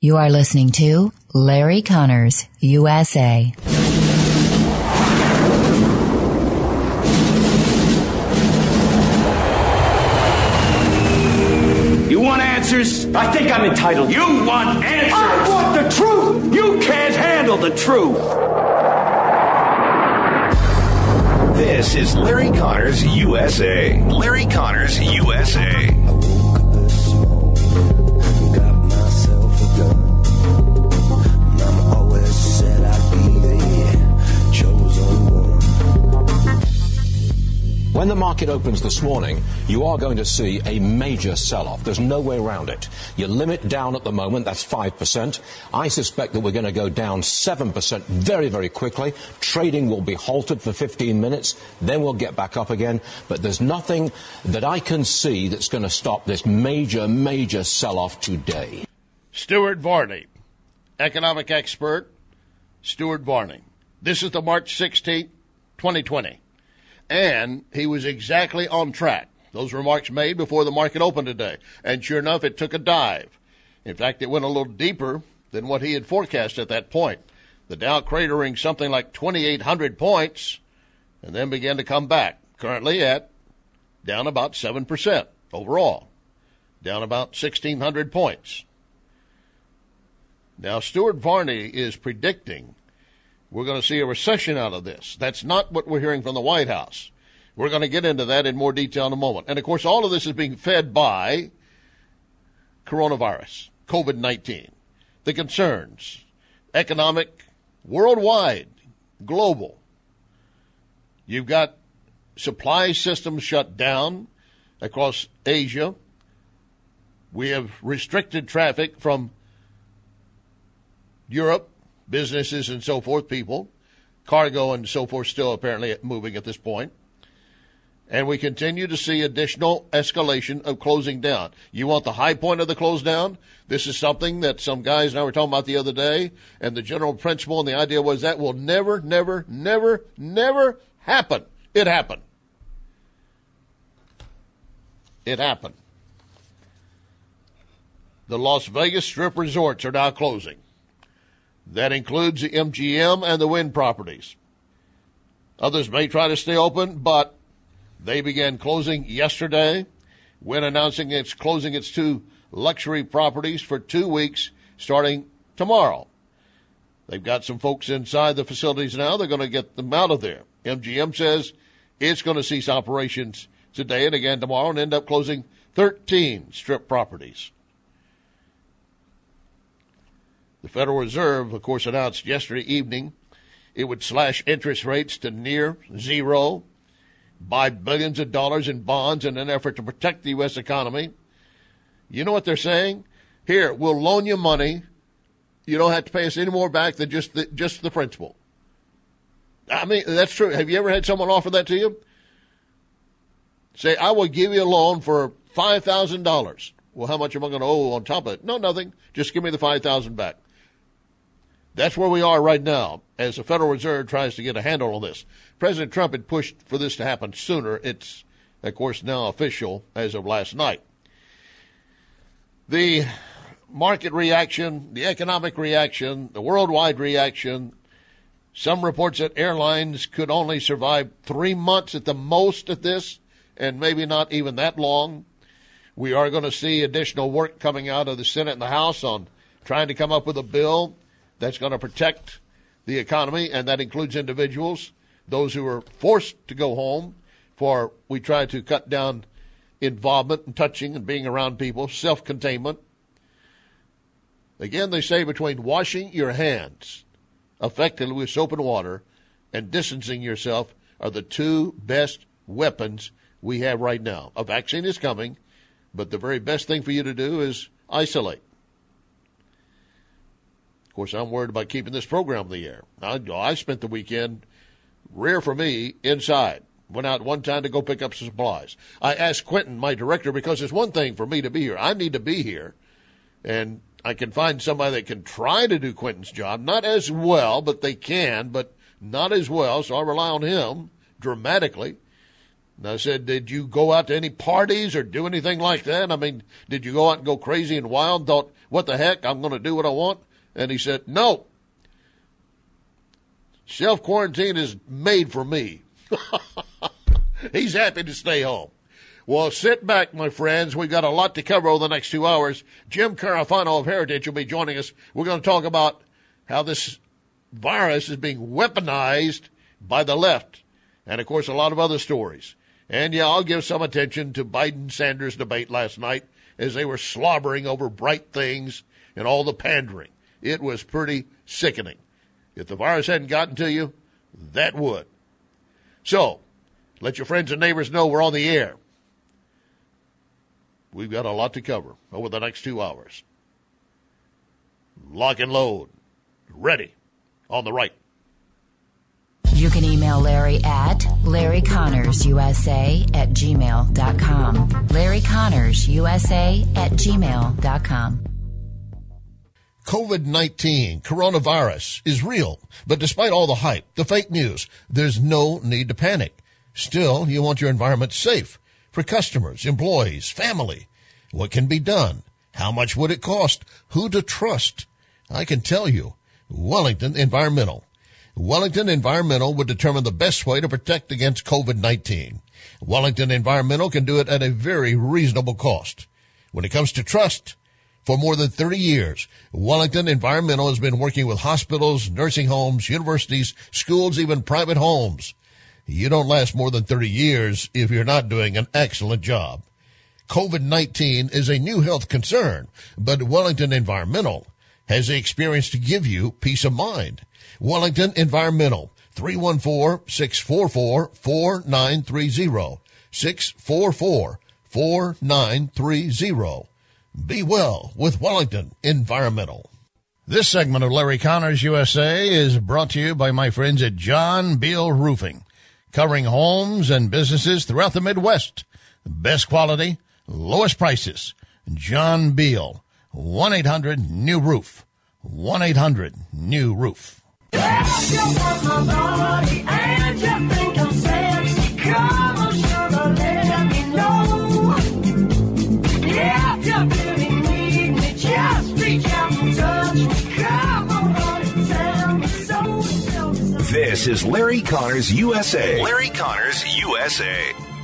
You are listening to Larry Connors, USA. You want answers? I think I'm entitled. You want answers? I want the truth! You can't handle the truth! This is Larry Connors, USA. Larry Connors, USA. When the market opens this morning, you are going to see a major sell-off. There's no way around it. Your limit down at the moment, that's 5%. I suspect that we're going to go down 7% very, very quickly. Trading will be halted for 15 minutes. Then we'll get back up again. But there's nothing that I can see that's going to stop this major, major sell-off today. Stuart Varney, economic expert, Stuart Varney. This is the March 16th, 2020. And he was exactly on track. Those remarks made before the market opened today. And sure enough, it took a dive. In fact, it went a little deeper than what he had forecast at that point. The Dow cratering something like 2,800 points and then began to come back. Currently at down about 7% overall. Down about 1,600 points. Now, Stuart Varney is predicting we're going to see a recession out of this. That's not what we're hearing from the White House. We're going to get into that in more detail in a moment. And, of course, all of this is being fed by coronavirus, COVID-19, the concerns, economic, worldwide, global. You've got supply systems shut down across Asia. We have restricted traffic from Europe, businesses and so forth, people, cargo and so forth still apparently moving at this point. And we continue to see additional escalation of closing down. You want the high point of the close down? This is something that some guys and I were talking about the other day, and the general principle and the idea was that will never, never, never, never happen. It happened. It happened. The Las Vegas Strip resorts are now closing. That includes the MGM and the Wynn properties. Others may try to stay open, but they began closing yesterday. Wynn announcing it's closing its 2 luxury properties for 2 weeks starting tomorrow. They've got some folks inside the facilities now. They're going to get them out of there. MGM says it's going to cease operations today and again tomorrow and end up closing 13 Strip properties. The Federal Reserve, of course, announced yesterday evening it would slash interest rates to near zero, buy billions of dollars in bonds in an effort to protect the U.S. economy. You know what they're saying? Here, we'll loan you money. You don't have to pay us any more back than just the principal. I mean, that's true. Have you ever had someone offer that to you? Say, I will give you a loan for $5,000. Well, how much am I going to owe on top of it? No, nothing. Just give me the $5,000 back. That's where we are right now as the Federal Reserve tries to get a handle on this. President Trump had pushed for this to happen sooner. It's, of course, now official as of last night. The market reaction, the economic reaction, the worldwide reaction, some reports that airlines could only survive 3 months at the most at this, and maybe not even that long. We are going to see additional work coming out of the Senate and the House on trying to come up with a bill that's going to protect the economy, and that includes individuals, those who are forced to go home, for we try to cut down involvement and touching and being around people, self-containment. Again, they say between washing your hands effectively with soap and water and distancing yourself are the 2 best weapons we have right now. A vaccine is coming, but the very best thing for you to do is isolate. Of course, I'm worried about keeping this program in the air. I spent the weekend, rare for me, inside. Went out one time to go pick up some supplies. I asked Quentin, my director, because it's one thing for me to be here. I need to be here. And I can find somebody that can try to do Quentin's job. Not as well, but they can, but not as well. So I rely on him dramatically. And I said, did you go out to any parties or do anything like that? I mean, did you go out and go crazy and wild, thought, what the heck, I'm going to do what I want? And he said, no. Self-quarantine is made for me. He's happy to stay home. Well, sit back, my friends. We've got a lot to cover over the next 2 hours. Jim Carafano of Heritage will be joining us. We're going to talk about how this virus is being weaponized by the left. And, of course, a lot of other stories. And, yeah, I'll give some attention to Biden-Sanders debate last night as they were slobbering over bright things and all the pandering. It was pretty sickening. If the virus hadn't gotten to you, that would. So, let your friends and neighbors know we're on the air. We've got a lot to cover over the next 2 hours. Lock and load. Ready. On the right. You can email Larry at LarryConnorsUSA@gmail.com. LarryConnorsUSA@gmail.com. COVID-19, coronavirus, is real. But despite all the hype, the fake news, there's no need to panic. Still, you want your environment safe for customers, employees, family. What can be done? How much would it cost? Who to trust? I can tell you, Wellington Environmental. Wellington Environmental would determine the best way to protect against COVID-19. Wellington Environmental can do it at a very reasonable cost. When it comes to trust, for more than 30 years, Wellington Environmental has been working with hospitals, nursing homes, universities, schools, even private homes. You don't last more than 30 years if you're not doing an excellent job. COVID-19 is a new health concern, but Wellington Environmental has the experience to give you peace of mind. Wellington Environmental, 314-644-4930, 644-4930. Be well with Wellington Environmental. This segment of Larry Connors USA is brought to you by my friends at John Beal Roofing, covering homes and businesses throughout the Midwest. Best quality, lowest prices. John Beal, 1-800-NEW-ROOF, 1-800-NEW-ROOF. If you want my body and you think I'm sexy, come on, sugar, let me know. If you really need me, just reach out and touch me. Come on, honey, tell me so. This is Larry Connors USA. Larry Connors USA.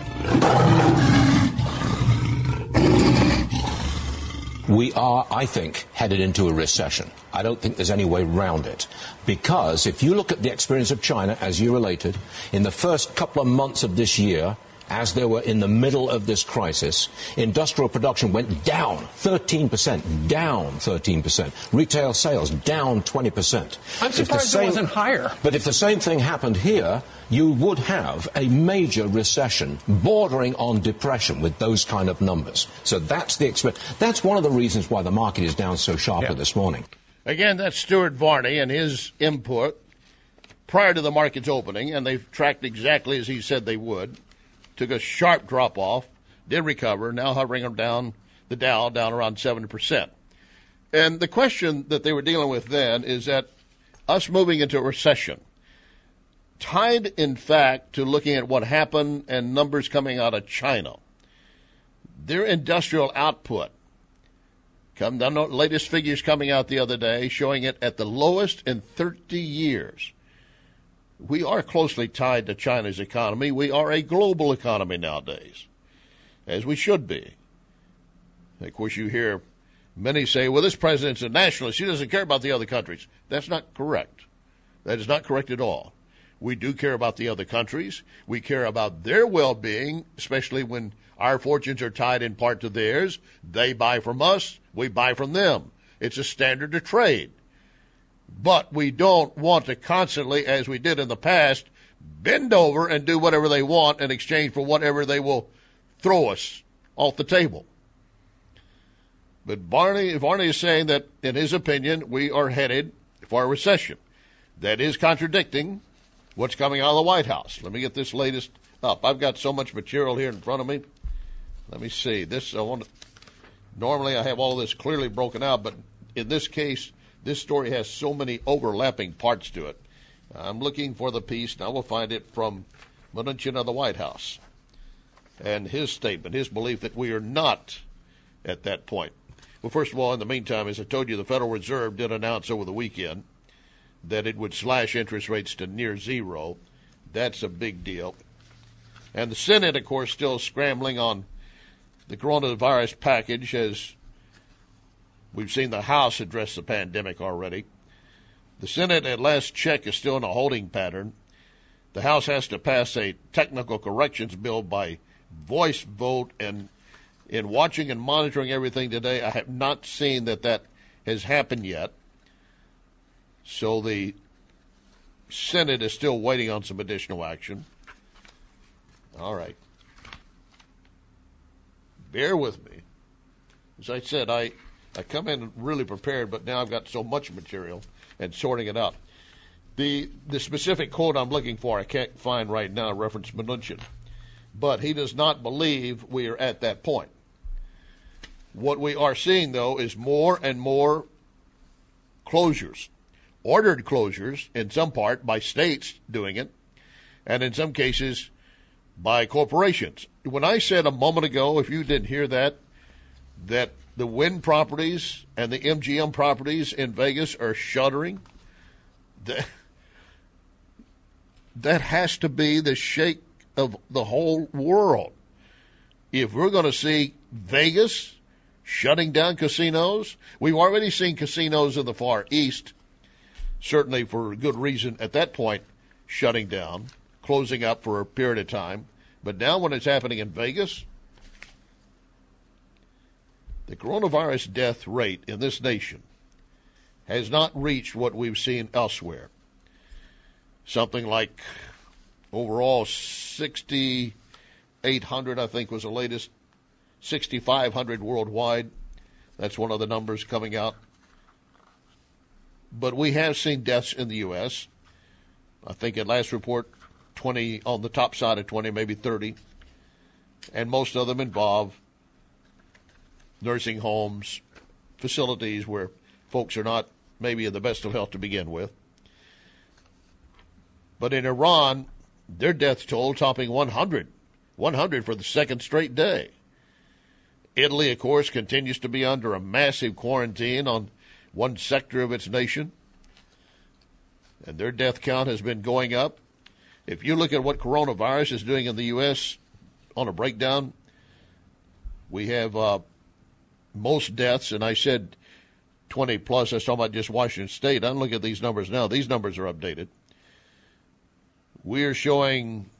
We are, I think, headed into a recession. I don't think there's any way around it. Because if you look at the experience of China, as you related, in the first couple of months of this year, as they were in the middle of this crisis, industrial production went down 13%, down 13%. Retail sales down 20%. I'm surprised it wasn't higher. But if the same thing happened here, you would have a major recession bordering on depression with those kind of numbers. So that's the experience. That's one of the reasons why the market is down so sharply this morning. Again, that's Stuart Varney and his input prior to the market's opening, and they've tracked exactly as he said they would. Took a sharp drop-off, did recover, now hovering down the Dow, down around 7%. And the question that they were dealing with then is that us moving into a recession, tied, in fact, to looking at what happened and numbers coming out of China. Their industrial output, the latest figures coming out the other day, showing it at the lowest in 30 years. We are closely tied to China's economy. We are a global economy nowadays, as we should be. Of course, you hear many say, well, this president's a nationalist. He doesn't care about the other countries. That's not correct. That is not correct at all. We do care about the other countries. We care about their well-being, especially when our fortunes are tied in part to theirs. They buy from us. We buy from them. It's a standard of trade. But we don't want to constantly, as we did in the past, bend over and do whatever they want in exchange for whatever they will throw us off the table. But Varney is saying that, in his opinion, we are headed for a recession. That is contradicting what's coming out of the White House. Let me get this latest up. I've got so much material here in front of me. Let me see. Normally I have all this clearly broken out, but in this case, this story has so many overlapping parts to it. I'm looking for the piece. Now we'll find it from Mnuchin of the White House. and his statement, his belief that we are not at that point. Well, first of all, in the meantime, as I told you, the Federal Reserve did announce over the weekend that it would slash interest rates to near zero. That's a big deal. And the Senate, of course, still scrambling on the coronavirus package, as we've seen the House address the pandemic already. The Senate, at last check, is still in a holding pattern. The House has to pass a technical corrections bill by voice vote, and in watching and monitoring everything today, I have not seen that has happened yet. So the Senate is still waiting on some additional action. All right. Bear with me. As I said, I come in really prepared, but now I've got so much material and sorting it out. The specific quote I'm looking for, I can't find right now, reference Mnuchin. But he does not believe we are at that point. What we are seeing, though, is more and more closures, ordered closures, in some part by states doing it, and in some cases by corporations. When I said a moment ago, if you didn't hear that the Wynn properties and the MGM properties in Vegas are shuttering, that has to be the shake of the whole world. If we're going to see Vegas shutting down casinos, we've already seen casinos in the Far East, certainly for good reason at that point, shutting down, closing up for a period of time. But now when it's happening in Vegas, the coronavirus death rate in this nation has not reached what we've seen elsewhere. Something like overall 6,800, I think, was the latest, 6,500 worldwide. That's one of the numbers coming out. But we have seen deaths in the U.S. I think at last report, 20 on the top side of 20, maybe 30. And most of them involve nursing homes, facilities where folks are not maybe in the best of health to begin with. But in Iran, their death toll topping 100 for the second straight day. Italy, of course, continues to be under a massive quarantine on one sector of its nation, and their death count has been going up. If you look at what coronavirus is doing in the U.S. on a breakdown, we have most deaths, and I said 20 plus. I was talking about just Washington State. I'm looking at these numbers now. These numbers are updated. We are showing,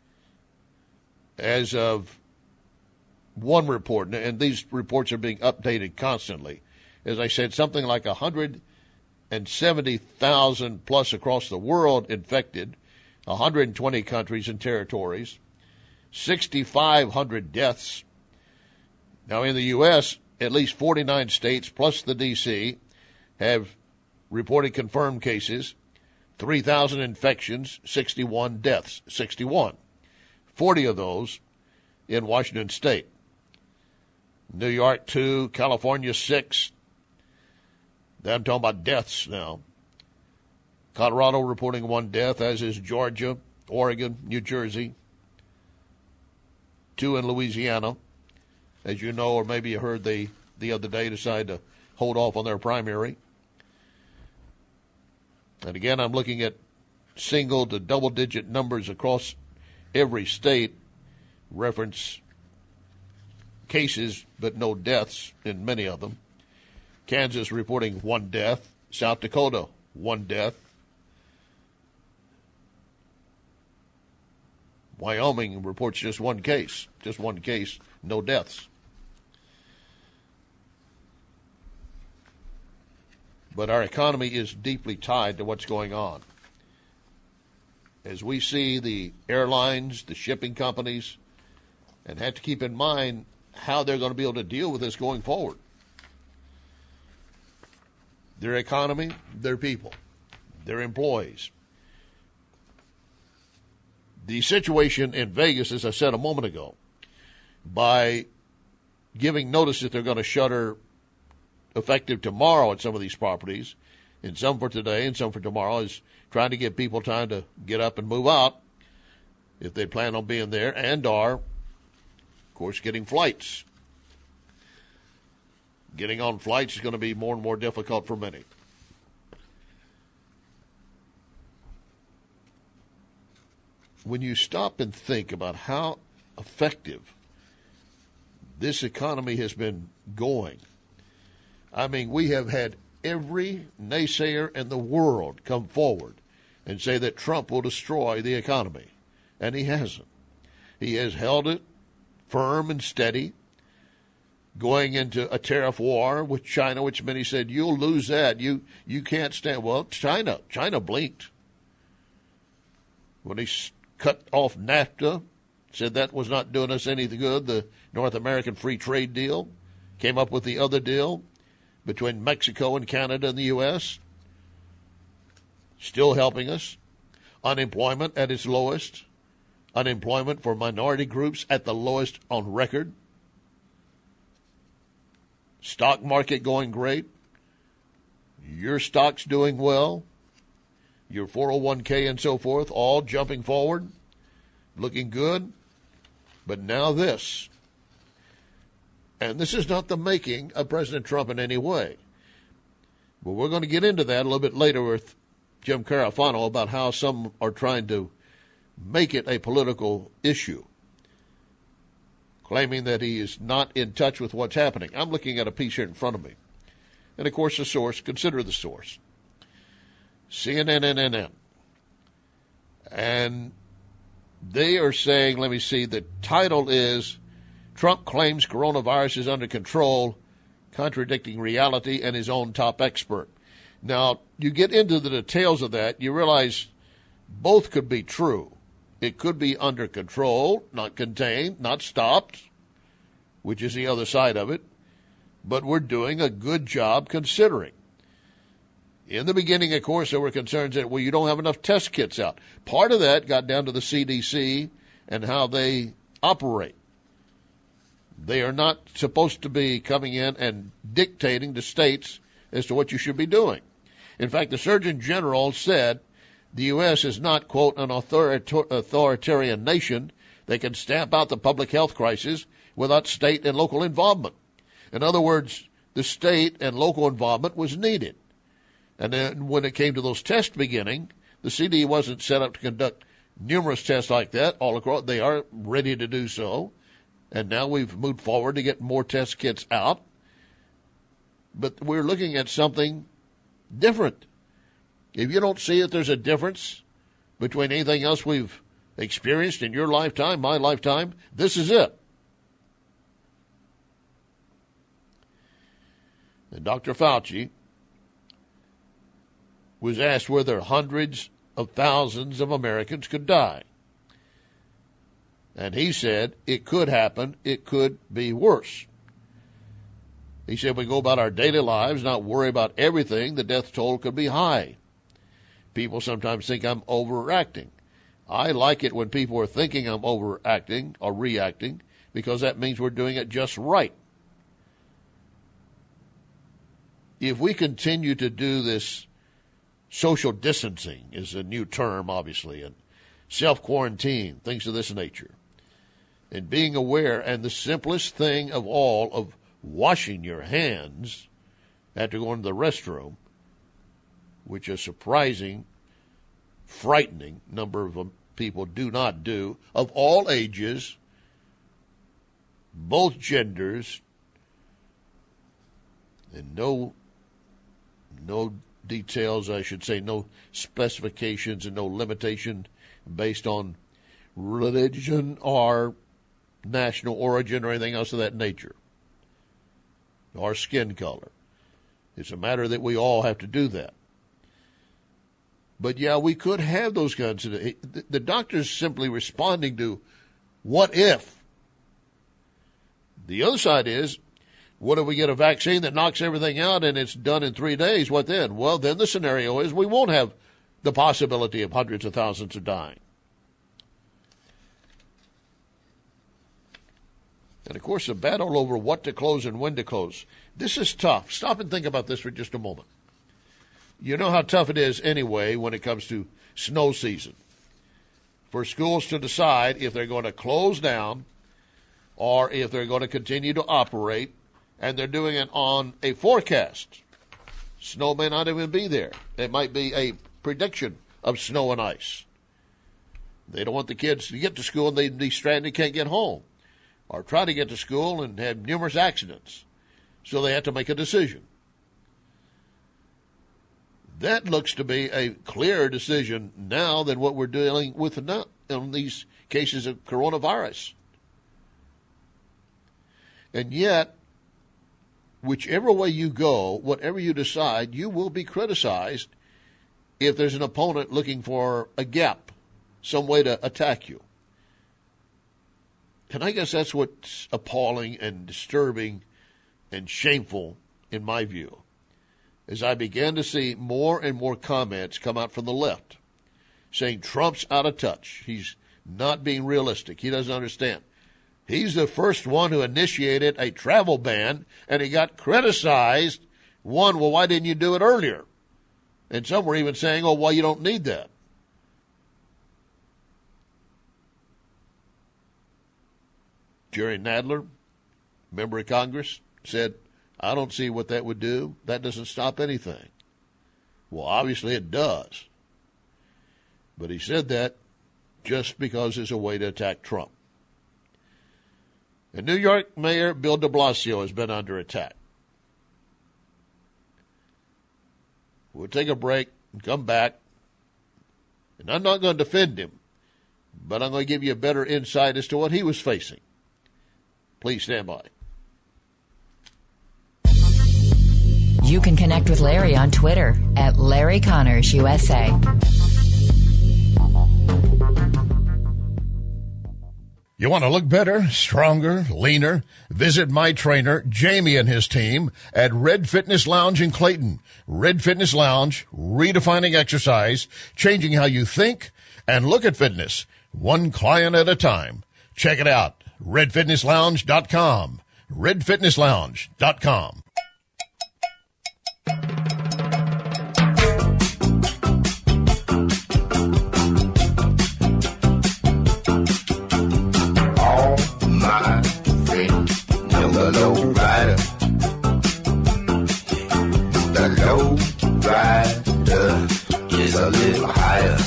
as of one report, and these reports are being updated constantly, as I said, something like 170,000 plus across the world infected, 120 countries and territories, 6,500 deaths. Now, in the U.S., at least 49 states plus the D.C. have reported confirmed cases, 3,000 infections, 61 deaths, 61. 40 of those in Washington State. New York, 2, California, 6. I'm talking about deaths now. Colorado reporting 1 death, as is Georgia, Oregon, New Jersey. 2 in Louisiana. As you know, or maybe you heard, the other day decided to hold off on their primary. And again, I'm looking at single to double-digit numbers across every state, reference cases but no deaths in many of them. Kansas reporting 1 death. South Dakota, 1 death. Wyoming reports just 1 case. Just 1 case, no deaths. But our economy is deeply tied to what's going on. As we see the airlines, the shipping companies, and have to keep in mind how they're going to be able to deal with this going forward. Their economy, their people, their employees. The situation in Vegas, as I said a moment ago, by giving notice that they're going to shutter effective tomorrow at some of these properties, and some for today and some for tomorrow, is trying to give people time to get up and move out if they plan on being there, and are course, getting flights. Getting on flights is going to be more and more difficult for many. When you stop and think about how effective this economy has been going, I mean, we have had every naysayer in the world come forward and say that Trump will destroy the economy, and he hasn't. He has held it firm and steady, going into a tariff war with China, which many said, you'll lose that. You can't stand. Well, China blinked. When he cut off NAFTA, said that was not doing us any good, the North American Free Trade Deal, came up with the other deal between Mexico and Canada and the U.S., still helping us. Unemployment at its lowest. Unemployment for minority groups at the lowest on record. Stock market going great. Your stock's doing well. Your 401k and so forth, all jumping forward, looking good. But now this. And this is not the making of President Trump in any way. But we're going to get into that a little bit later with Jim Carafano about how some are trying to make it a political issue, claiming that he is not in touch with what's happening. I'm looking at a piece here in front of me. And, of course, the source, consider the source, CNN. And they are saying, let me see, the title is, Trump claims coronavirus is under control, contradicting reality and his own top expert. Now, you get into the details of that, you realize both could be true. It could be under control, not contained, not stopped, which is the other side of it. But we're doing a good job considering. In the beginning, of course, there were concerns that, well, you don't have enough test kits out. Part of that got down to the CDC and how they operate. They are not supposed to be coming in and dictating to states as to what you should be doing. In fact, the Surgeon General said the U.S. is not, quote, an authoritarian nation that can stamp out the public health crisis without state and local involvement. In other words, the state and local involvement was needed. And then when it came to those tests beginning, the CD wasn't set up to conduct numerous tests like that all across. They are ready to do so. And now we've moved forward to get more test kits out. But we're looking at something different. If you don't see that there's a difference between anything else we've experienced in your lifetime, my lifetime, this is it. And Dr. Fauci was asked whether hundreds of thousands of Americans could die. And he said, it could happen, it could be worse. He said, we go about our daily lives, not worry about everything, the death toll could be high. People sometimes think I'm overacting. I like it when people are thinking I'm overacting or reacting, because that means we're doing it just right. If we continue to do this, social distancing is a new term, obviously, and self-quarantine, things of this nature, and being aware, and the simplest thing of all of washing your hands after going to the restroom, which a surprising, frightening number of people do not do, of all ages, both genders, and no details, I should say, no specifications and no limitation based on religion or national origin or anything else of that nature, or skin color. It's a matter that we all have to do that. But, yeah, we could have those kinds of... The doctor's simply responding to what if. The other side is, what if we get a vaccine that knocks everything out and it's done in 3 days? What then? Well, then the scenario is we won't have the possibility of hundreds of thousands of dying. And, of course, the battle over what to close and when to close. This is tough. Stop and think about this for just a moment. You know how tough it is anyway when it comes to snow season, for schools to decide if they're going to close down or if they're going to continue to operate, and they're doing it on a forecast. Snow may not even be there. It might be a prediction of snow and ice. They don't want the kids to get to school and they'd be stranded, can't get home, or try to get to school and have numerous accidents. So they have to make a decision. That looks to be a clearer decision now than what we're dealing with now in these cases of coronavirus. And yet, whichever way you go, whatever you decide, you will be criticized if there's an opponent looking for a gap, some way to attack you. And I guess that's what's appalling and disturbing and shameful in my view, as I began to see more and more comments come out from the left saying Trump's out of touch. He's not being realistic. He doesn't understand. He's the first one who initiated a travel ban, and he got criticized. One, well, why didn't you do it earlier? And some were even saying, oh, well, you don't need that. Jerry Nadler, member of Congress, said, I don't see what that would do. That doesn't stop anything. Well, obviously it does. But he said that just because it's a way to attack Trump. And New York Mayor Bill de Blasio has been under attack. We'll take a break and come back. And I'm not going to defend him, but I'm going to give you a better insight as to what he was facing. Please stand by. You can connect with Larry on Twitter at Larry Connors USA. You want to look better, stronger, leaner? Visit my trainer, Jamie, and his team at Red Fitness Lounge in Clayton. Red Fitness Lounge, redefining exercise, changing how you think and look at fitness, one client at a time. Check it out, redfitnesslounge.com. redfitnesslounge.com. The low rider. The low rider is a little higher.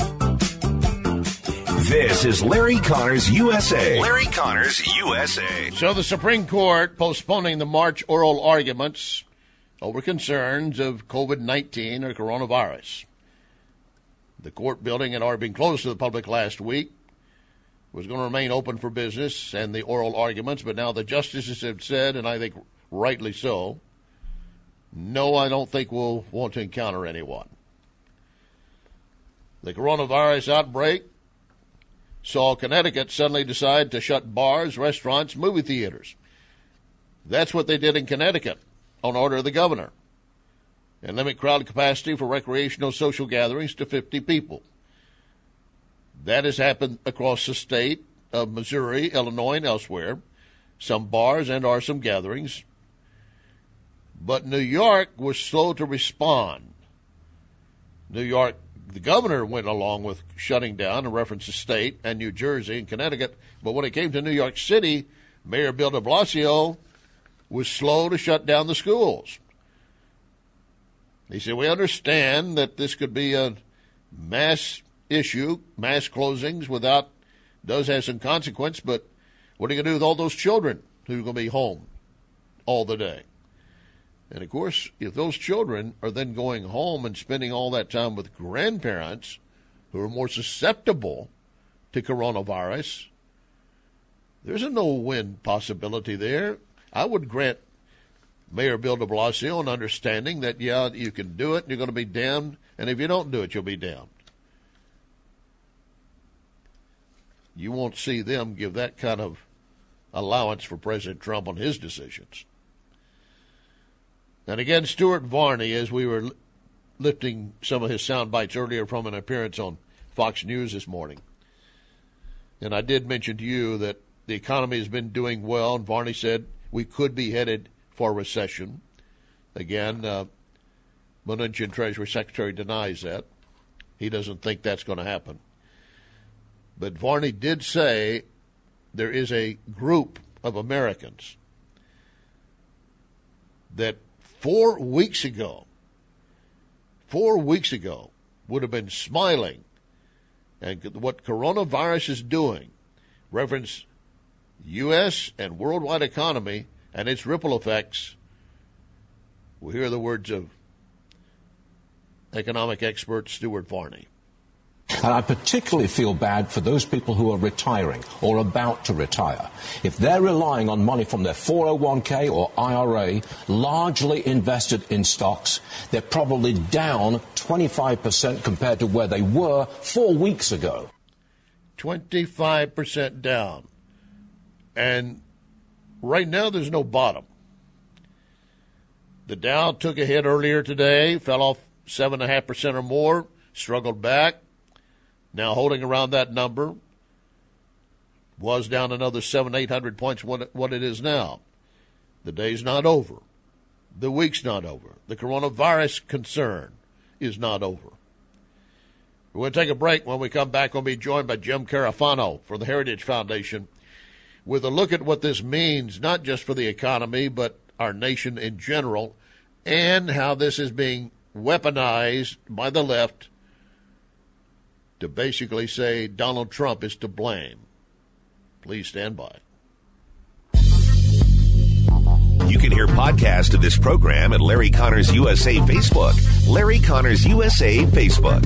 This is Larry Connors USA. Larry Connors USA. So the Supreme Court postponing the March oral arguments over concerns of COVID-19 or coronavirus. The court building had already been closed to the public last week. Was going to remain open for business and the oral arguments, but now the justices have said, and I think rightly so, no, I don't think we'll want to encounter anyone. The coronavirus outbreak saw Connecticut suddenly decide to shut bars, restaurants, movie theaters. That's what they did in Connecticut on order of the governor, and limit crowd capacity for recreational social gatherings to 50 people. That has happened across the state of Missouri, Illinois, and elsewhere. Some bars and or some gatherings. But New York was slow to respond. New York, the governor went along with shutting down and referenced the state and New Jersey and Connecticut. But when it came to New York City, Mayor Bill de Blasio was slow to shut down the schools. He said, we understand that this could be a mass issue, mass closings does have some consequence, but what are you going to do with all those children who are going to be home all the day? And of course, if those children are then going home and spending all that time with grandparents who are more susceptible to coronavirus, there's a no-win possibility there. I would grant Mayor Bill de Blasio an understanding that, yeah, you can do it and you're going to be damned, and if you don't do it, you'll be damned. You won't see them give that kind of allowance for President Trump on his decisions. And again, Stuart Varney, as we were lifting some of his sound bites earlier from an appearance on Fox News this morning, and I did mention to you that the economy has been doing well, and Varney said we could be headed for a recession. Again, Mnuchin Treasury Secretary denies that. He doesn't think that's going to happen. But Varney did say there is a group of Americans that 4 weeks ago would have been smiling and what coronavirus is doing, reference U.S. and worldwide economy and its ripple effects, we'll hear the words of economic expert Stuart Varney. And I particularly feel bad for those people who are retiring or about to retire. If they're relying on money from their 401k or IRA, largely invested in stocks, they're probably down 25% compared to where they were 4 weeks ago. 25% down. And right now there's no bottom. The Dow took a hit earlier today, fell off 7.5% or more, struggled back. Now holding around that number, was down another 700-800 points what it is now. The day's not over. The week's not over. The coronavirus concern is not over. We're going to take a break. When we come back, we'll be joined by Jim Carafano for the Heritage Foundation with a look at what this means, not just for the economy, but our nation in general, and how this is being weaponized by the left to basically say Donald Trump is to blame. Please stand by. You can hear podcast of this program at Larry Connors USA Facebook. Larry Connors USA Facebook.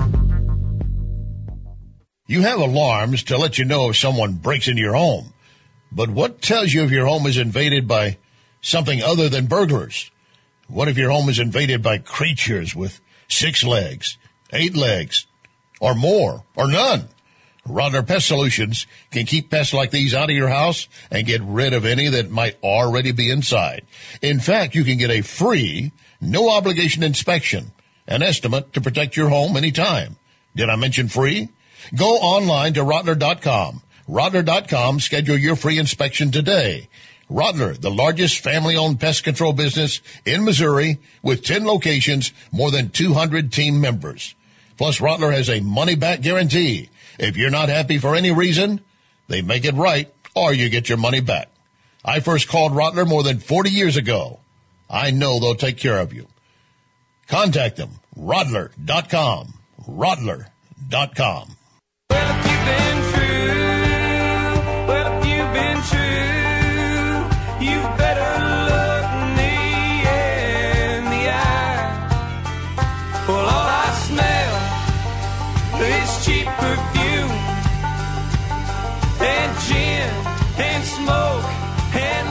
You have alarms to let you know if someone breaks into your home. But what tells you if your home is invaded by something other than burglars? What if your home is invaded by creatures with 6 legs, 8 legs, or more, or none? Rodler Pest Solutions can keep pests like these out of your house and get rid of any that might already be inside. In fact, you can get a free, no-obligation inspection, an estimate to protect your home anytime. Did I mention free? Go online to Rodler.com. Rodler.com, schedule your free inspection today. Rodler, the largest family-owned pest control business in Missouri with 10 locations, more than 200 team members. Plus, Rodler has a money-back guarantee. If you're not happy for any reason, they make it right or you get your money back. I first called Rodler more than 40 years ago. I know they'll take care of you. Contact them, Rodler.com, Rodler.com. Well, if you've been true, you better look me in the eye. Well, all I smell is cheap perfume and gin and smoke and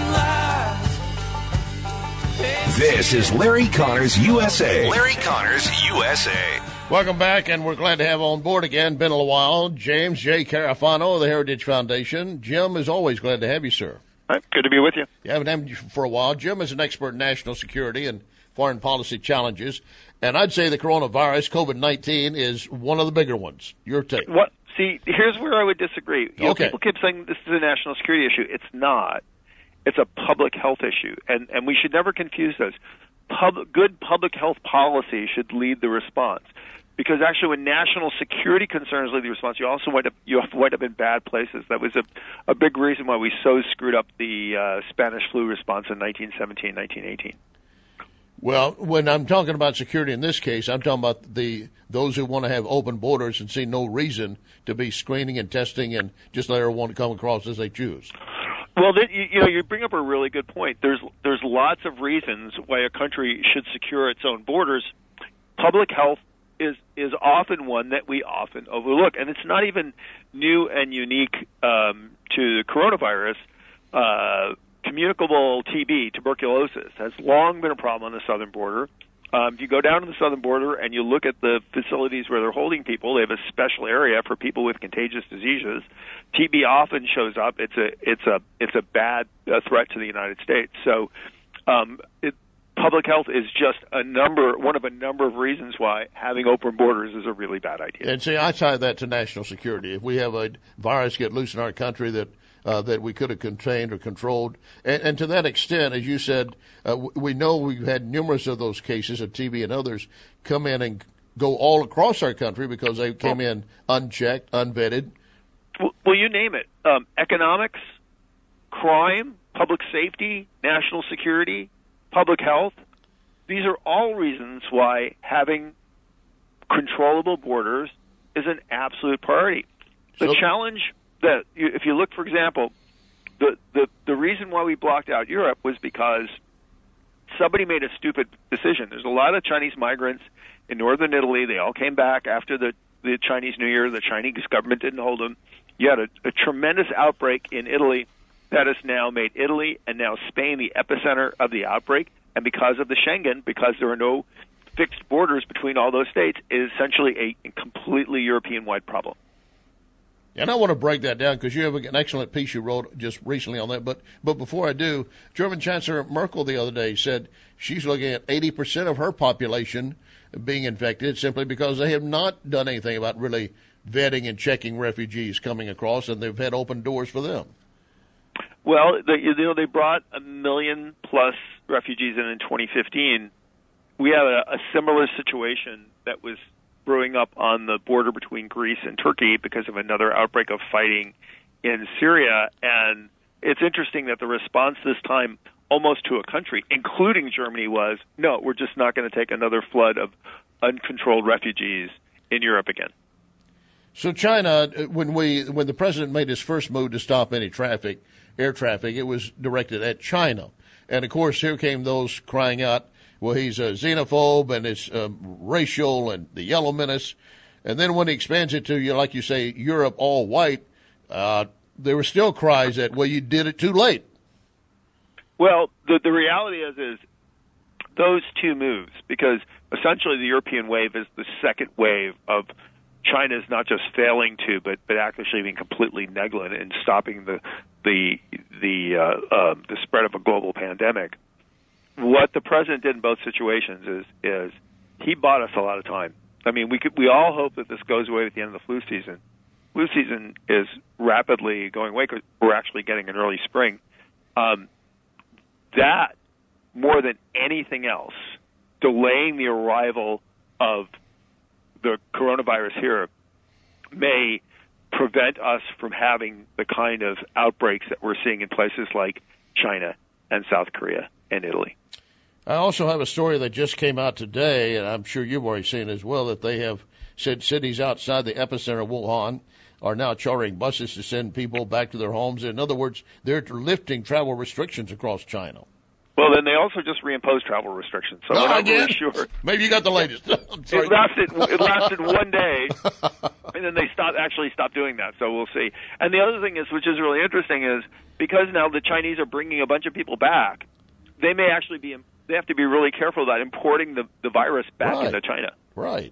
lies. This is Larry Connors USA. Larry Connors USA. Welcome back, and we're glad to have on board again. Been a while. James J. Carafano of the Heritage Foundation. Jim, as always, glad to have you, sir. Good to be with you. You haven't had you for a while. Jim is an expert in national security and foreign policy challenges, and I'd say the coronavirus, COVID-19, is one of the bigger ones. Your take? What? See, here's where I would disagree. You know, Okay. people keep saying this is a national security issue. It's not. It's a public health issue, and we should never confuse those. Good public health policy should lead the response. Because actually, when national security concerns lead the response, you also wind up in bad places. That was a big reason why we so screwed up the Spanish flu response in 1917, 1918. Well, when I'm talking about security in this case, I'm talking about those who want to have open borders and see no reason to be screening and testing and just let everyone come across as they choose. Well, you bring up a really good point. There's lots of reasons why a country should secure its own borders. Public health is often one that we often overlook, and it's not even new and unique to the coronavirus. Communicable TB, tuberculosis, has long been a problem on the southern border. If you go down to the southern border and you look at the facilities where they're holding people, they have a special area for people with contagious diseases. TB often shows up. It's a bad threat to the United States. So, public health is just one of a number of reasons why having open borders is a really bad idea. And see, I tie that to national security. If we have a virus get loose in our country that we could have contained or controlled, and to that extent, as you said, we know we've had numerous of those cases of TB and others come in and go all across our country because they came in unchecked, unvetted. Well, you name it. Economics, crime, public safety, national security, public health. These are all reasons why having controllable borders is an absolute priority. The challenge that, if you look, for example, the reason why we blocked out Europe was because somebody made a stupid decision. There's a lot of Chinese migrants in northern Italy. They all came back after the Chinese New Year. The Chinese government didn't hold them. You had a tremendous outbreak in Italy that has now made Italy and now Spain the epicenter of the outbreak. And because of the Schengen, because there are no fixed borders between all those states, it is essentially a completely European-wide problem. And I want to break that down because you have an excellent piece you wrote just recently on that. But before I do, German Chancellor Merkel the other day said she's looking at 80% of her population being infected simply because they have not done anything about really vetting and checking refugees coming across, and they've had open doors for them. Well, they brought 1 million plus refugees in 2015. We had a similar situation that was brewing up on the border between Greece and Turkey because of another outbreak of fighting in Syria. And it's interesting that the response this time, almost to a country, including Germany, was, no, we're just not going to take another flood of uncontrolled refugees in Europe again. So China, when the president made his first move to stop any air traffic, it was directed at China. And, of course, here came those crying out, well, he's a xenophobe and it's racial and the yellow menace. And then when he expands it to, like you say, Europe all white, there were still cries that, well, you did it too late. Well, the reality is those two moves, because essentially the European wave is the second wave of China's not just failing to, but actually being completely negligent in stopping the spread of a global pandemic. What the president did in both situations is he bought us a lot of time. I mean, we all hope that this goes away at the end of the flu season. Flu season is rapidly going away because we're actually getting an early spring. That, more than anything else, delaying the arrival of the coronavirus here may prevent us from having the kind of outbreaks that we're seeing in places like China and South Korea and Italy. I also have a story that just came out today, and I'm sure you've already seen as well, that they have said cities outside the epicenter of Wuhan are now chartering buses to send people back to their homes. In other words, they're lifting travel restrictions across China. Well, then they also just reimposed travel restrictions, so we're not really sure. Maybe you got the latest. It lasted one day, and then they stopped doing that. So we'll see. And the other thing is, which is really interesting, is because now the Chinese are bringing a bunch of people back, they may actually be. They have to be really careful about importing the virus back into China. Right.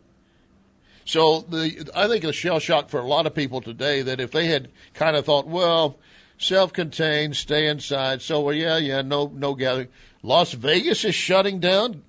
So I think it's a shell shock for a lot of people today that if they had kind of thought, well, self-contained, stay inside. So, well, no gathering. Las Vegas is shutting down.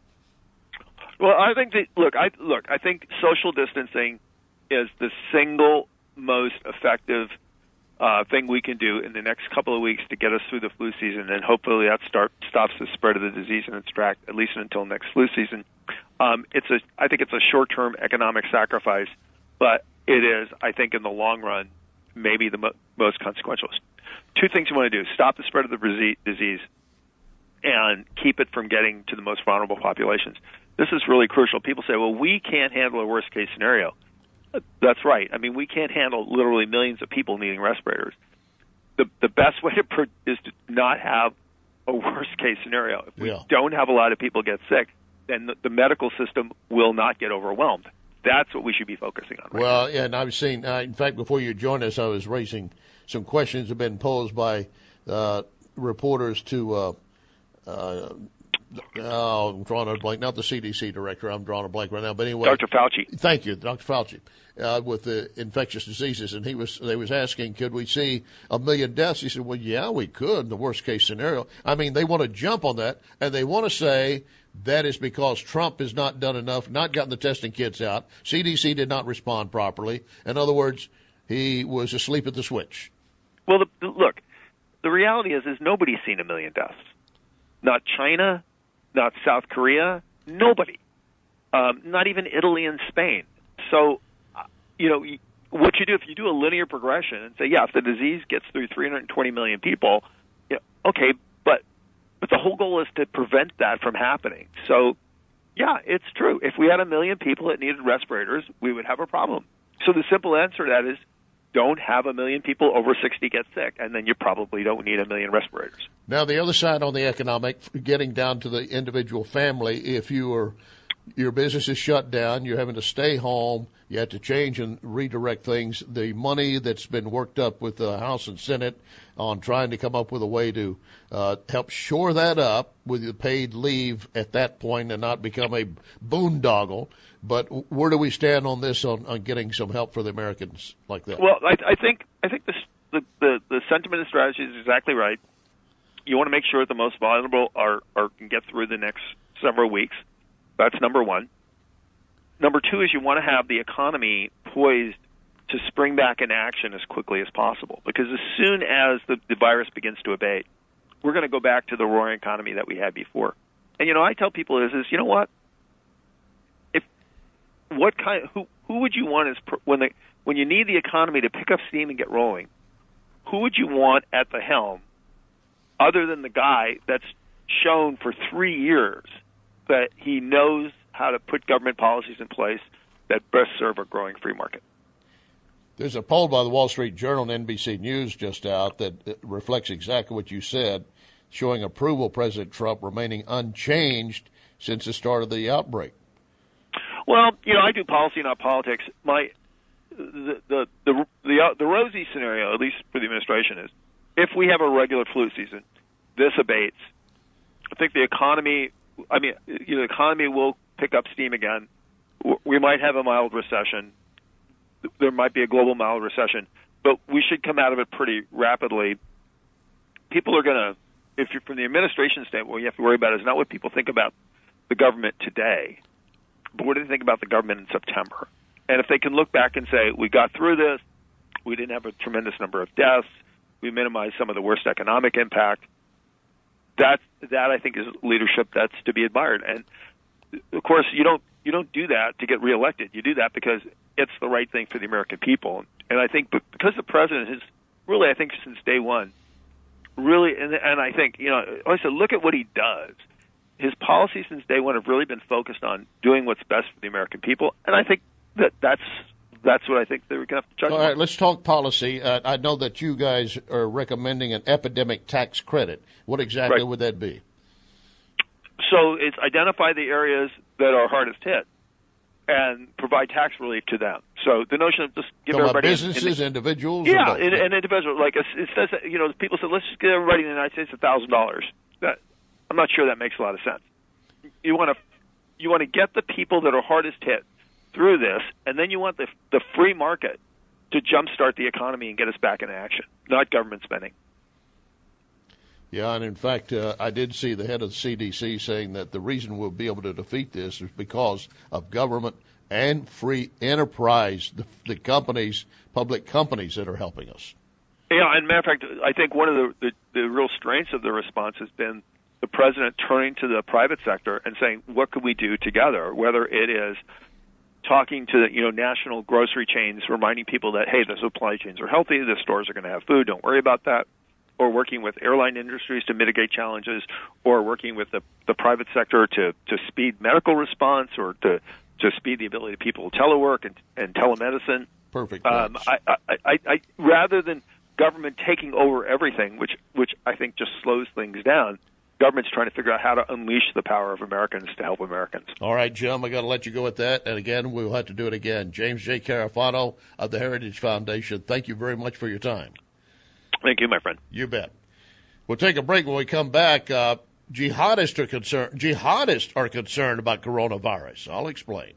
Well, I think I think social distancing is the single most effective thing we can do in the next couple of weeks to get us through the flu season, and hopefully that stops the spread of the disease in its track, at least until next flu season. I think it's a short-term economic sacrifice, but it is, I think, in the long run, maybe the most consequential. Two things you want to do: stop the spread of the disease and keep it from getting to the most vulnerable populations. This is really crucial. People say, well, we can't handle a worst-case scenario. That's right. I mean, we can't handle literally millions of people needing respirators. The best way is to not have a worst-case scenario. If we don't have a lot of people get sick, then the medical system will not get overwhelmed. That's what we should be focusing on. Well, yeah, and I've seen, in fact, before you joined us, I was raising some questions that have been posed by reporters to I'm drawing a blank, not the CDC director. I'm drawing a blank right now. But anyway, Dr. Fauci. Thank you, Dr. Fauci, with the infectious diseases. And they was asking, could we see 1 million deaths? He said, well, yeah, we could, the worst case scenario. I mean, they want to jump on that, and they want to say that is because Trump has not done enough, not gotten the testing kits out. CDC did not respond properly. In other words, he was asleep at the switch. Well, look, the reality is nobody's seen 1 million deaths. Not China, not South Korea, nobody. Not even Italy and Spain. So, what you do, if you do a linear progression and say, if the disease gets through 320 million people, Okay, but the whole goal is to prevent that from happening. So, yeah, it's true. If we had 1 million people that needed respirators, we would have a problem. So the simple answer to that is don't have 1 million people over 60 get sick, and then you probably don't need 1 million respirators. Now, the other side on the economic, getting down to the individual family, if your business is shut down, you're having to stay home, you have to change and redirect things. The money that's been worked up with the House and Senate on trying to come up with a way to help shore that up with the paid leave at that point and not become a boondoggle. But where do we stand on this, on getting some help for the Americans like that? Well, I think the sentiment and strategy is exactly right. You want to make sure that the most vulnerable can get through the next several weeks. That's number one. Number two is you want to have the economy poised to spring back in action as quickly as possible, because as soon as the virus begins to abate, we're going to go back to the roaring economy that we had before. And, I tell people is you know what? Who would you want when you need the economy to pick up steam and get rolling? Who would you want at the helm other than the guy that's shown for 3 years that he knows how to put government policies in place that best serve a growing free market? There's a poll by the Wall Street Journal and NBC News just out that reflects exactly what you said, showing approval of President Trump remaining unchanged since the start of the outbreak. Well, I do policy, not politics. The rosy scenario, at least for the administration, is if we have a regular flu season, this abates. I think the economy will pick up steam again. We might have a mild recession. There might be a global mild recession, but we should come out of it pretty rapidly. People are going to, if you're from the administration standpoint, what you have to worry about is not what people think about the government today, but what do they think about the government in September? And if they can look back and say, we got through this, we didn't have a tremendous number of deaths, we minimized some of the worst economic impact, that I think is leadership that's to be admired. And of course, you don't do that to get reelected. You do that because it's the right thing for the American people. And I think because the president has really, I think since day one, really, and I think, like I said, look at what he does. His policies since day one have really been focused on doing what's best for the American people. And I think that's what I think they're going to have to judge. All right, let's talk policy. I know that you guys are recommending an epidemic tax credit. What exactly would that be? So it's identify the areas that are hardest hit and provide tax relief to them. So the notion of just give everybody businesses, individuals, yeah, and individuals. Like it says, people say, let's just give everybody in the United States $1,000. That I'm not sure that makes a lot of sense. You want to get the people that are hardest hit through this, and then you want the free market to jumpstart the economy and get us back in action, not government spending. Yeah, and in fact, I did see the head of the CDC saying that the reason we'll be able to defeat this is because of government and free enterprise, the companies, public companies that are helping us. Yeah, and matter of fact, I think one of the real strengths of the response has been the president turning to the private sector and saying, what could we do together, whether it is talking to national grocery chains, reminding people that, hey, the supply chains are healthy, the stores are going to have food, don't worry about that, or working with airline industries to mitigate challenges, or working with the private sector to speed medical response or to speed the ability of people to telework and telemedicine. Perfect. I rather than government taking over everything, which I think just slows things down, government's trying to figure out how to unleash the power of Americans to help Americans. All right, Jim, I got to let you go with that. And again, we'll have to do it again. James J. Carafano of the Heritage Foundation, thank you very much for your time. Thank you, my friend. You bet. We'll take a break. When we come back, jihadists are concerned about coronavirus. I'll explain.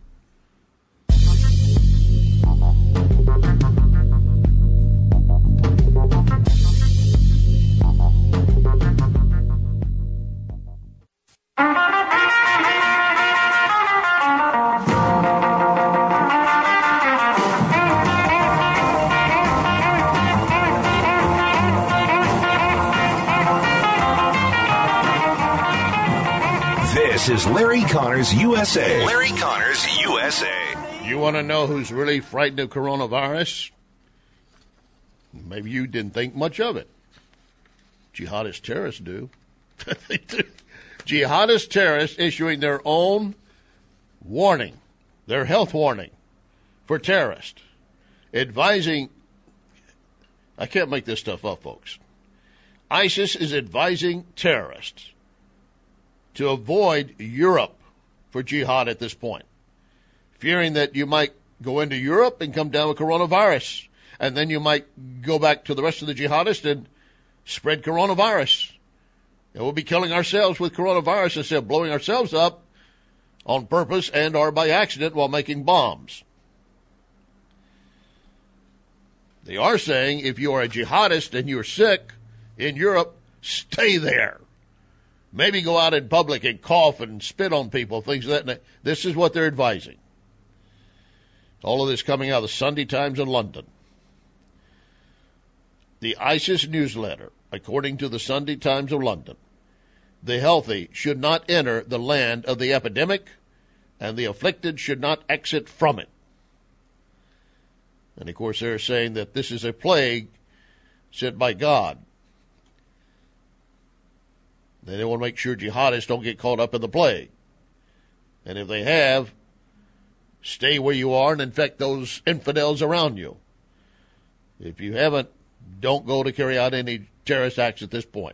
This is Larry Connors USA. Larry Connors USA. You want to know who's really frightened of coronavirus? Maybe you didn't think much of it. jihadist terrorists do. They do. Jihadist terrorists issuing their own warning, their health warning for terrorists, advising, I can't make this stuff up, folks. ISIS is advising terrorists to avoid Europe for jihad at this point, fearing that you might go into Europe and come down with coronavirus, and then you might go back to the rest of the jihadists and spread coronavirus. And we'll be killing ourselves with coronavirus instead of blowing ourselves up on purpose and or by accident while making bombs. They are saying if you are a jihadist and you're sick in Europe, stay there. Maybe go out in public and cough and spit on people, things like that. This is what they're advising. All of this coming out of the Sunday Times in London. The ISIS newsletter, according to the Sunday Times of London, the healthy should not enter the land of the epidemic, and the afflicted should not exit from it. And, of course, they're saying that this is a plague sent by God. They want to make sure jihadists don't get caught up in the plague. And if they have, stay where you are and infect those infidels around you. If you haven't, don't go to carry out any terrorist acts at this point.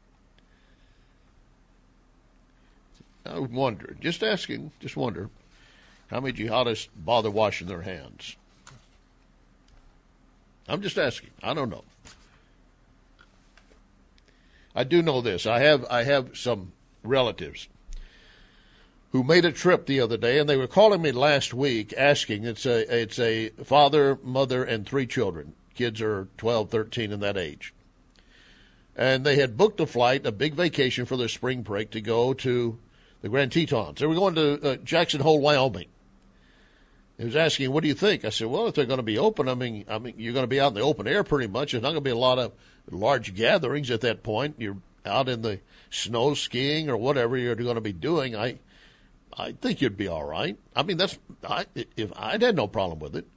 I wonder, just wonder, how many jihadists bother washing their hands? I'm just asking. I don't know. I do know this. I have some relatives who made a trip the other day, and they were calling me last week asking. It's a father, mother, and 3 children. Kids are 12, 13 in that age. And they had booked a flight, a big vacation for their spring break to go to the Grand Tetons. They were going to Jackson Hole, Wyoming. He was asking, what do you think? I said, well, if they're going to be open, I mean, you're going to be out in the open air pretty much. There's not going to be a lot of large gatherings at that point. You're out in the snow skiing or whatever you're going to be doing. I think you'd be all right. I mean, if I'd had no problem with it.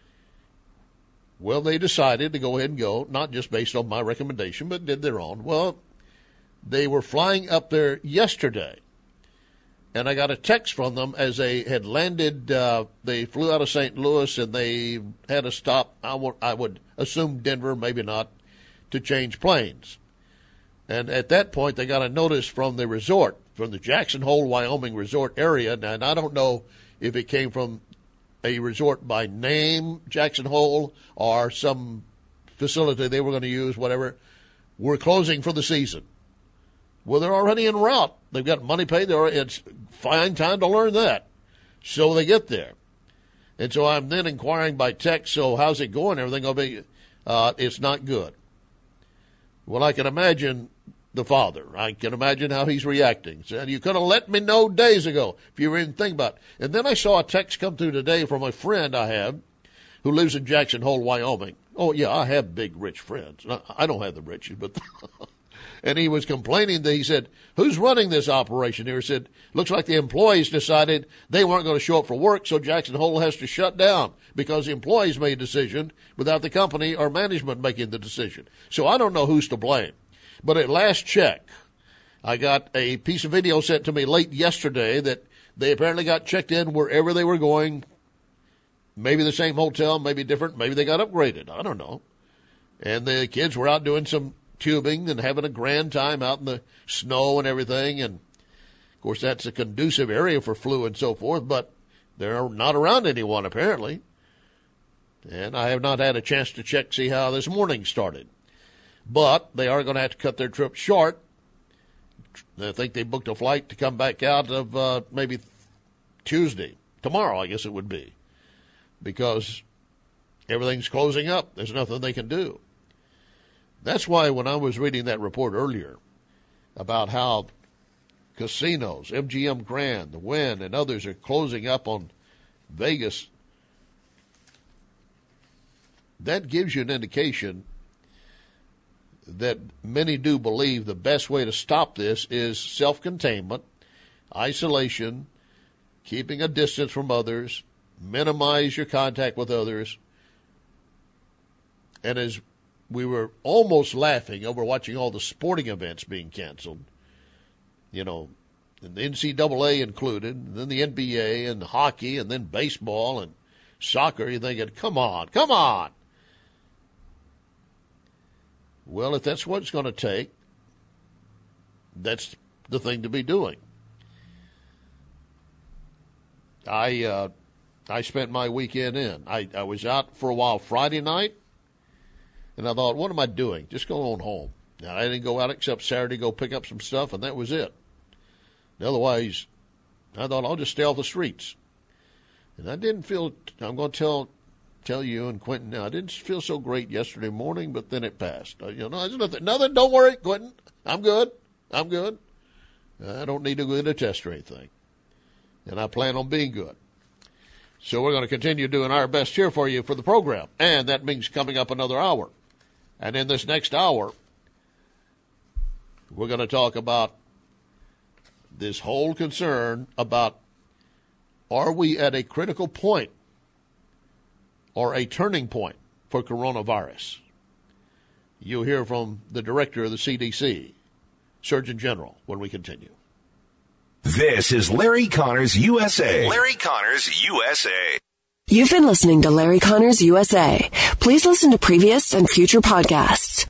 Well, they decided to go ahead and go, not just based on my recommendation, but did their own. Well, they were flying up there yesterday, and I got a text from them as they had landed. They flew out of St. Louis, and they had a stop, I would assume Denver, maybe not, to change planes. And at that point, they got a notice from the resort, from the Jackson Hole, Wyoming resort area. And I don't know if it came from a resort by name, Jackson Hole, or some facility they were going to use, whatever. We're closing for the season. Well, they're already en route. They've got money paid. It's fine time to learn that. So they get there. And so I'm then inquiring by text, so how's it going? Everything going to be, it's not good. Well, I can imagine the father. I can imagine how he's reacting. Said, you could have let me know days ago if you were even thinking about it. And then I saw a text come through today from a friend I have who lives in Jackson Hole, Wyoming. Oh, yeah, I have big, rich friends. I don't have the riches, but... And he was complaining that he said, who's running this operation here? He said, looks like the employees decided they weren't going to show up for work, so Jackson Hole has to shut down because the employees made a decision without the company or management making the decision. So I don't know who's to blame. But at last check, I got a piece of video sent to me late yesterday that they apparently got checked in wherever they were going. Maybe the same hotel, maybe different. Maybe they got upgraded. I don't know. And the kids were out doing some tubing and having a grand time out in the snow and everything. And, of course, that's a conducive area for flu and so forth, but they're not around anyone apparently. And I have not had a chance to check, see how this morning started. But they are going to have to cut their trip short. I think they booked a flight to come back out of maybe Tuesday. Tomorrow, I guess it would be. Because everything's closing up. There's nothing they can do. That's why when I was reading that report earlier about how casinos, MGM Grand, the Wynn, and others are closing up on Vegas, that gives you an indication that many do believe the best way to stop this is self-containment, isolation, keeping a distance from others, minimize your contact with others, and as we were almost laughing over watching all the sporting events being canceled. You know, and the NCAA included, and then the NBA and hockey, and then baseball and soccer. You're thinking, come on. Well, if that's what it's going to take, that's the thing to be doing. I spent my weekend in. I was out for a while Friday night, and I thought, what am I doing? Just go on home. Now, I didn't go out except Saturday, go pick up some stuff, and that was it. And otherwise, I thought I'll just stay off the streets. And I didn't feel, I'm going to tell you and Quentin now, I didn't feel so great yesterday morning, but then it passed. There's nothing, don't worry, Quentin. I'm good. I don't need to go get a test or anything. And I plan on being good. So we're going to continue doing our best here for you for the program. And that means coming up another hour. And in this next hour, we're going to talk about this whole concern about, are we at a critical point or a turning point for coronavirus? You'll hear from the director of the CDC, Surgeon General, when we continue. This is Larry Connors USA. Larry Connors USA. You've been listening to Larry Connors USA. Please listen to previous and future podcasts.